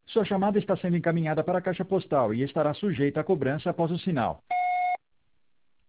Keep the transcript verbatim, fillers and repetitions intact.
Sua chamada está sendo encaminhada para a caixa postal e estará sujeita a cobrança após o sinal.